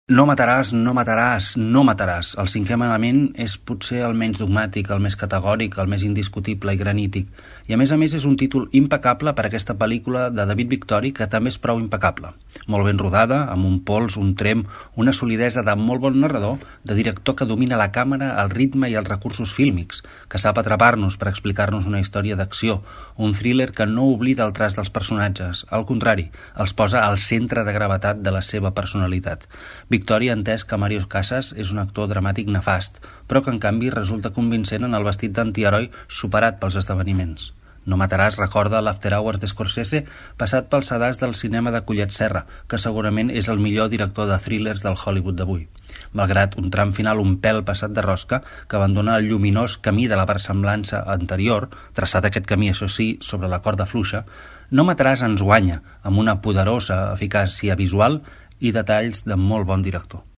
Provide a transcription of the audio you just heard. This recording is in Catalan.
No mataràs, no mataràs, no mataràs. El cinquè manament és potser el menys dogmàtic, el més categòric, el més indiscutible i granític. I a més és un títol impecable per a aquesta pel·lícula de David Victori que també és prou impecable. Molt ben rodada, amb un pols, un trem, una solidesa de molt bon narrador, de director que domina la càmera, el ritme i els recursos fílmics, que sap atrapar-nos per explicar-nos una història d'acció, un thriller que no oblida el traç dels personatges, al contrari, els posa al centre de gravetat de la seva personalitat. Victori ha entès que Mario Casas és un actor dramàtic nefast, però que en canvi resulta convincent en el vestit d'antiheroi superat pels esdeveniments. No mataràs recorda l'After Hours de Scorsese passat pel sedàs del cinema de Collet Serra, que segurament és el millor director de thrillers del Hollywood d'avui. Malgrat un tram final un pèl passat de rosca, que abandona el lluminós camí de la versemblança anterior, traçat aquest camí, això sí, sobre la corda fluixa, No mataràs ens guanya, amb una poderosa eficàcia visual i detalls de molt bon director.